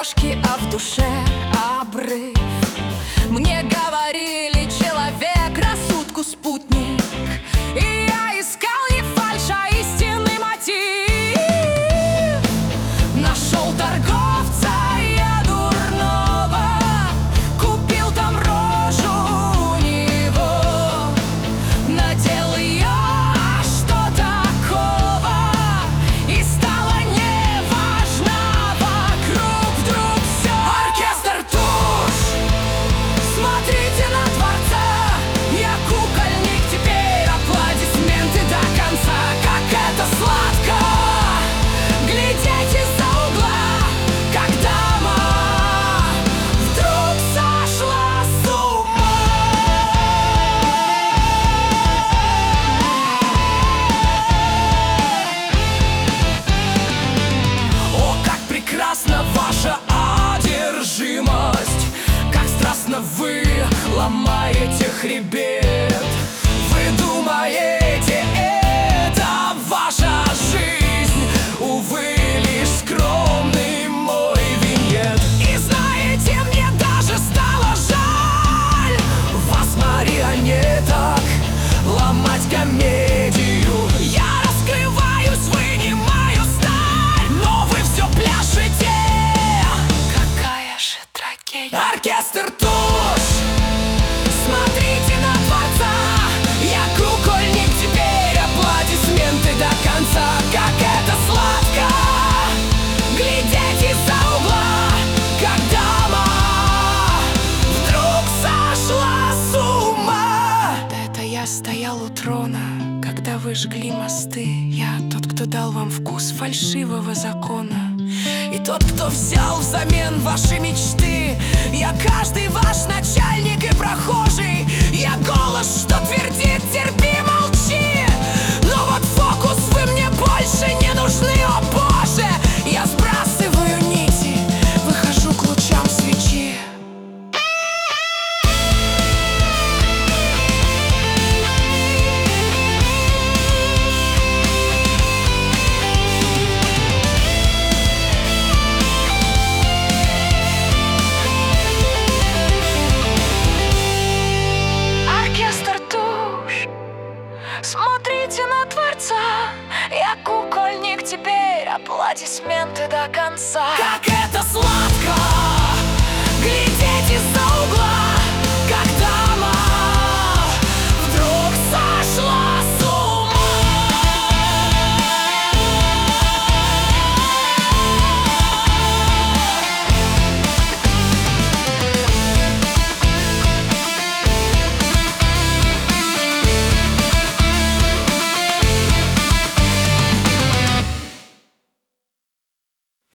дорожки, а в душе обрыв. Мне говорили, человек рассудку спутник, и я искал не фальшь, а истинный мотив. Нашел торговца я дурного, купил там рожу у него, надел ее, а что такого, и стало неважно вокруг вдруг все. Оркестр тушь, смотрите на Творца, я кукольник теперь, аплодисменты до конца. Как это сладко глядеть из-за угла, как дама вдруг сошла с ума. О, как прекрасна ваша одержимость, как страстно вы ломаете хребет. Вы думаете, это ваша жизнь, увы, лишь скромный мой виньет. И знаете, мне даже стало жаль вас, марионеток, ломать комедию. Я раскрываюсь, вынимаю сталь, но вы все пляшете. Какая же трагедия. Оркестр тушь, смотрите на Творца, я кукольник теперь, аплодисменты до конца. Как это сладко глядеть из-за угла, как дама вдруг сошла с ума. Это я стоял у трона, когда вы жгли мосты. Я тот, кто дал вам вкус фальшивого закона, и тот, кто взял взамен ваши мечты. Я каждый ваш начальник и прохожий, я голос, что твердит: терпи, молчи. Но вот фокус, вы мне больше не нужны, о боже. Я сбрасываю нити, выхожу к лучам свечи. Оркестр тушь, смотрите на Творца, я кукольник теперь, аплодисменты до конца. Как это сладко